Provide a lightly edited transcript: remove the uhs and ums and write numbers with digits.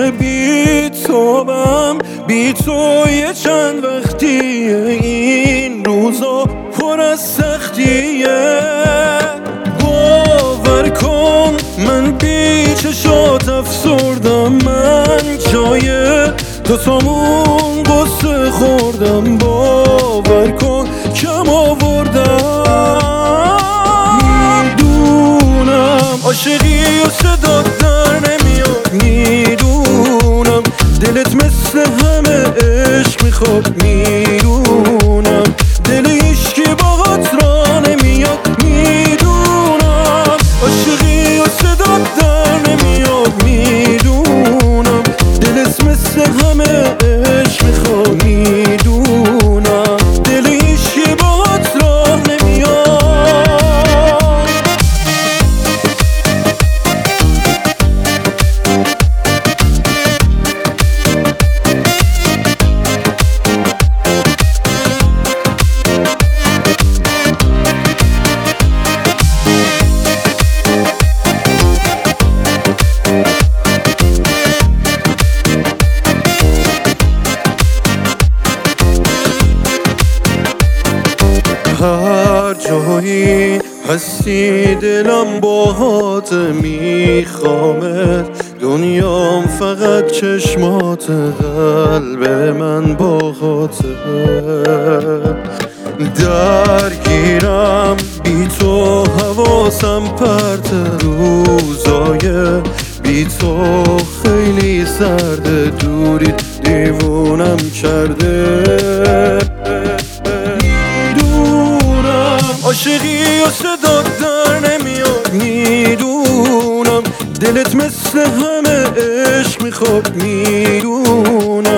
بی تو یه چند وقتیه این روزا پر از سختیه. باور کن من بی چشات افسردم، من جای دوتامون قصه خوردم. باور کن کم آوردم، میدونم عاشقی و صدات در نمیاد، میدونم دلت مثل همه عشق میخواد، میدونم دل هیچکی باهات را نمیاد، میدونم عاشقی و صدات در نمیاد، میدونم دلت مثل همه عشق میخواد، میدونم دل هیچکی باهات را نمیاد. هر جایی هستی دلم باهات میخوامت، دنیام فقط چشمات، قلب من باهاته. درگیرم بی تو حواسم پرت، روزای بی تو خیلی سرده، دوری دیوونم کرده. عاشقی و صدات در نمیاد، میدونم دلت مثل همه عشق میخواد، میدونم